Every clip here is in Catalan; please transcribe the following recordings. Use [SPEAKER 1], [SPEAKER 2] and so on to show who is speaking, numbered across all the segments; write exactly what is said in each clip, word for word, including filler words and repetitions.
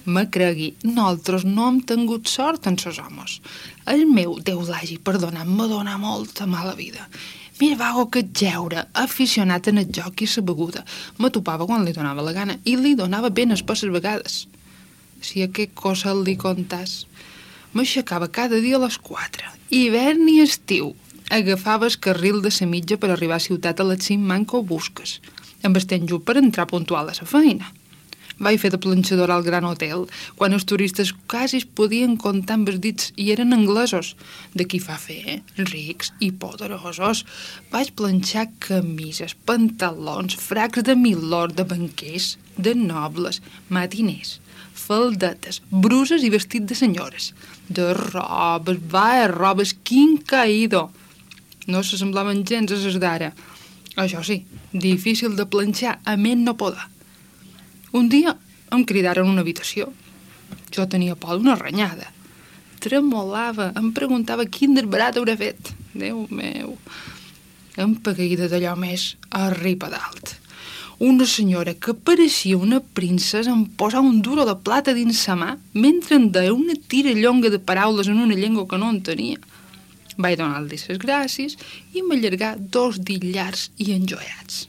[SPEAKER 1] Me cregui, nosaltres no hem tingut sort en ses homes. El meu, Déu l'hagi perdonat, me dona molta mala vida. Més vago que jeure, aficionat en el joc i la beguda. Me topava quan li donava la gana i li donava ben espesses vegades. Si aquest cosa li contàs. M'aixecava cada dia a les quatre, hivern i estiu. Agafava el carril de la mitja per arribar a ciutat a les cinc manco busques, amb el temps just per entrar puntual a la feina. Vaig fer de planxadora al Gran Hotel, quan els turistes quasi es podien comptar amb els dits i eren anglesos. D'aquí fa fer, eh? Rics i poderosos. Vaig planxar camises, pantalons, fracs de milord, de banquers, de nobles, matiners, faldetes, bruses i vestit de senyores. De robes, va, robes, quin caïdo! No s'assemblaven gens a les d'ara. Això sí, difícil de planxar, a més no poder. Un dia em cridaren a una habitació. Jo tenia por d'una renyada. Tremolava, em preguntava quin desbarat haurà fet. Déu meu! Em pagueïda d'allò més a ripa dalt. Una senyora que pareixia una princesa em posava un duro de plata dins sa mà mentre em deia una tirallonga de paraules en una llengua que no entenia. Vaig donar-li les gràcies i m'allargar dos dits llargs i enjoiats.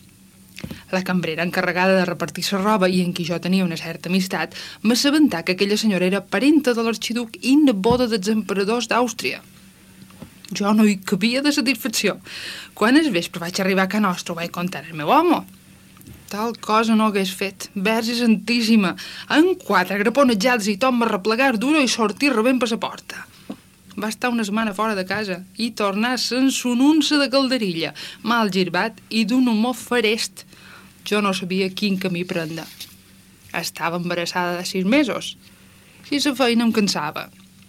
[SPEAKER 1] La cambrera encarregada de repartir la roba i en qui jo tenia una certa amistat m'assabentà que aquella senyora era parenta de l'arxiduc i neboda dels emperadors d'Àustria. Jo no hi cabia de satisfacció. Quan al vespre vaig arribar a ca nostra ho vaig contar al meu home. Tal cosa no hagués fet. Verge santíssima. En quatre graponejats i tot m'arreplegar duro i sortir rebent per la porta. Va estar una setmana fora de casa i tornar sense un unça de calderilla, mal girbat i d'un humor ferest. Jo no sabia quin camí prendre. Estava embarassada de sis mesos i la feina em cansava.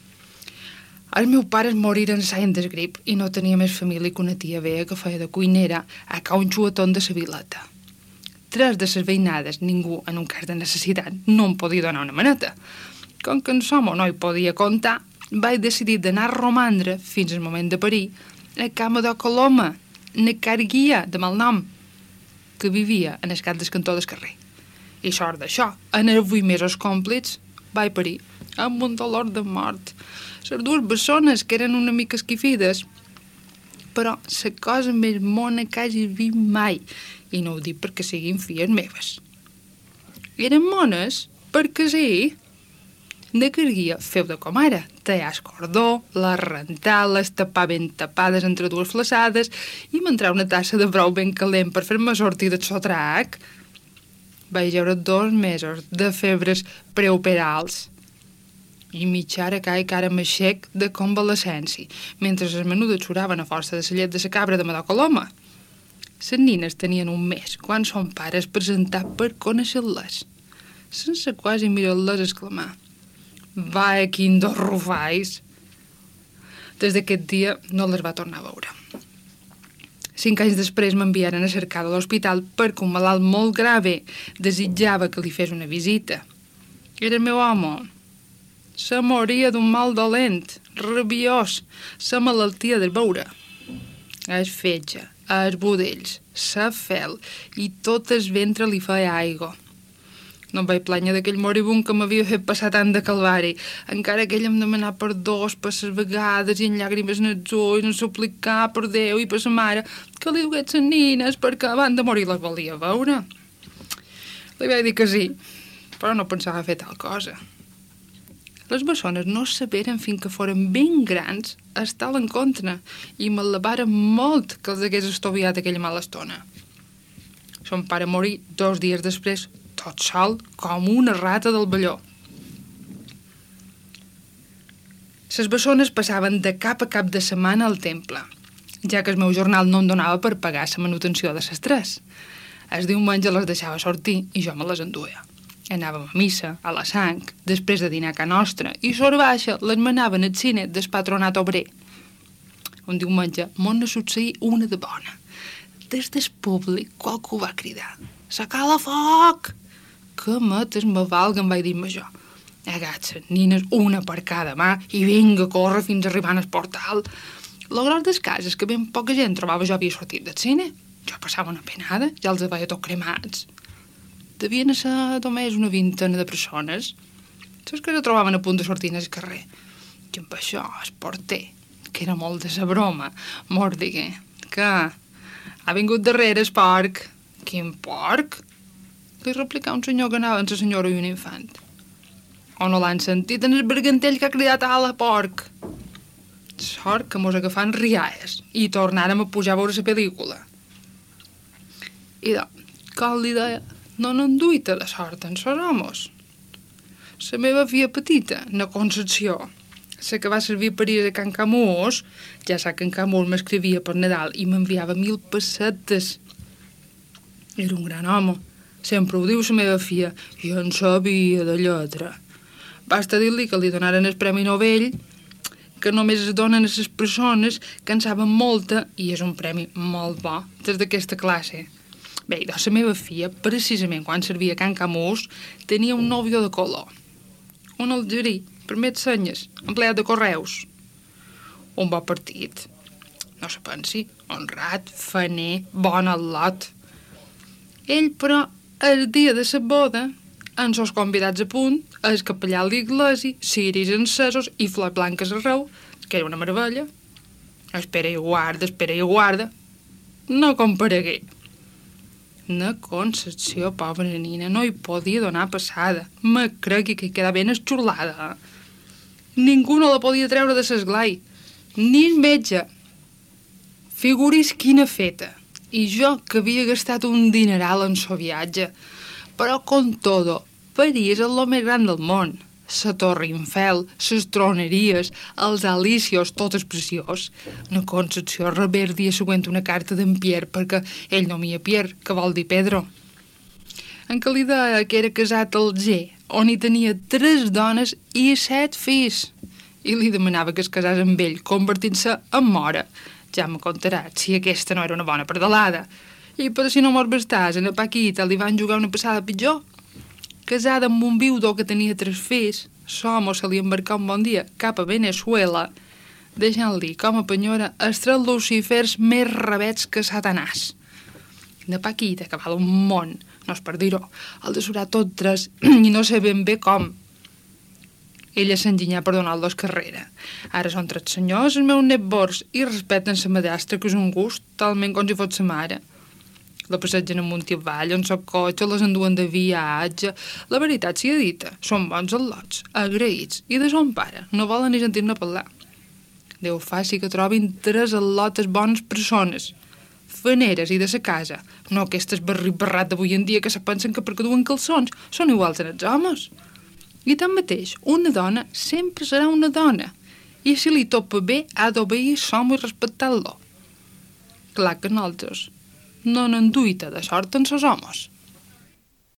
[SPEAKER 1] Els meus pares moriren saint del grip i no tenia més família que una tia vella que feia de cuinera a ca un xuetón de sa vileta. Tres de ses veïnades, ningú, en un cas de necessitat, no em podia donar una maneta. Com que en som no hi podia comptar, vaig decidir d'anar a romandre, fins al moment de parir, a cama de Coloma, na Carguia, de mal nom, que vivia en el cap del cantó del carrer. I sort d'això, en els vuit mesos complets, vaig parir, amb un dolor de mort. Les dues bessones, que eren una mica esquifides, però la cosa més mona que hagi vist mai, i no ho dic perquè siguin filles meves. Eren mones perquè sí. De Carguia feu de com ara, tallar el cordó, les rentar, les tapar ben tapades entre dues flaçades i m'entrar una tassa de brou ben calent per fer-me sortir del sotrac. Vaig veure dos mesos de febres preoperals i mitja hora caig cara m'aixec de convalescència, mentre les menudes xuraven a força de la llet de la cabra de Madó Coloma. Les nines tenien un mes quan son pare es presentà per conèixer-les, sense quasi mirar-les exclamar: «Vai, quin dos rufais!» Des d'aquest dia no les va tornar a veure. Cinc anys després m'enviaren a cercar de l'hospital perquè un malalt molt grave desitjava que li fes una visita. Era el meu home. Se moria d'un mal dolent, rabiós, la malaltia del veure. El fetge, els budells, la fel i tot el ventre li feia aigua. No em vaig plànyer d'aquell moribund que m'havia fet passar tant de calvari. Encara que ell em demanà perdó per ses vegades i en llàgrimes en els ulls, en suplicar per Déu i per sa mare que li dugués les nines perquè abans de morir les volia veure. Li vaig dir que sí, però no pensava fer tal cosa. Les bessones no saberen fins que foren ben grans estar en contra i m'alabaren molt que els hagués estoviat aquella mala estona. Son pare morí dos dies després, tot sol com una rata del velló. Les bessones passaven de cap a cap de setmana al temple, ja que el meu jornal no em donava per pagar la manutenció de les tres. El diumenge les deixava sortir i jo me les enduia. Anàvem a missa, a la sang, després de dinar a ca nostra, i sort baixa les manaven al cine del patronat obrer. Un diumenge m'on ne succeí una de bona. Des del públic qualcú va cridar: «S'acala foc!» «Que metes me valguen», vaig dir-me jo. Agats les nines, una per cada mà, i vinga, corre fins a arribar al portal. Lo gros des cases que ben poca gent trobava jo havia sortit del cine. Jo passava una penada, ja els veia tot cremats. Devien ser només una vintena de persones. Saps que se trobaven a punt de sortir al carrer. I amb això, el porter, que era molt de sa broma, mos digué que ha vingut darrere el porc. Quin porc? Li replicà un senyor que anava amb la senyora i un infant. O no l'han sentit en el bergantell que ha cridat a la porc? Sort que mos agafant riaes i tornàrem a pujar a veure la pel·lícula. I doncs, com li deia, no n'enduita la sort en sos homes. La meva filla petita, na Concepció, la que va servir per ir a Can Camús, ja sap que en Camús m'escrivia per Nadal i m'enviava mil pessetes. Era un gran home. Sempre ho diu la meva filla, i en sabia de lletra. Basta dir-li que li donaren el Premi Nobel, que només es donen a les persones que en saben molta, i és un premi molt bo, des d'aquesta classe. Bé, doncs la meva filla, precisament quan servia a Can Camús, tenia un nòvio de color. Un algerí, per més senyes, empleat de correus. Un bon partit. No se pensi, honrat, faner, bon al lot. Ell, però, el dia de la boda, amb els convidats a punt, el capellà a l'iglesi, ciris encesos i flors blanques arreu, que era una meravella. Espera i guarda, espera i guarda. No comparegué. Na Concepció, pobra nina, no hi podia donar passada. Me crec que hi quedava ben esxurlada. Ningú no la podia treure de l'esglai. Ni el metge. Figuris quina feta. I jo, que havia gastat un dineral en so viatge. Però, con todo, París és el més gran del món. La Torre Eiffel, les troneries, els alicios, tot és preciós. Na Concepció rebé el dia següent una carta d'en Pierre, perquè ell no mia Pierre, que vol dir Pedro. En que li deia que era casat al G, on hi tenia tres dones i set fills. I li demanava que es casés amb ell, convertint-se en mora. Ja m'ha contaràs si aquesta no era una bona pardalada. I per si no mos bastàs, a la Paquita li van jugar una passada pitjor. Casada amb un viudo que tenia tres fills, l'home se li embarcà un bon dia cap a Venezuela, deixant-li com a penyora els tres lucífers més rebets que Satanàs. La Paquita, que val un món, no és per dir-ho, el de surar tot tres i no sé ben bé com. Ella s'enginyà per donar-los carrera. Ara són tres senyors, els meus netbors, i respecten la medastra, que és un gust, talment com si fos sa mare. La passegen amunt i avall, en el cotxe, les enduen de viatge. La veritat s'hi ha dita, són bons al·lots, agraïts, i de son pare no volen ni sentir-ne parlar. Déu faci que trobin tres al·lotes bones persones, faneres i de sa casa, no aquestes barrit-barrat d'avui en dia que se pensen que perquè duen calçons són iguals en els homes. I tanmateix, una dona sempre serà una dona, i si li topa bé ha d'obeir som i respectar-lo. Clar que nosaltres no n'enduita de sort en sos homes.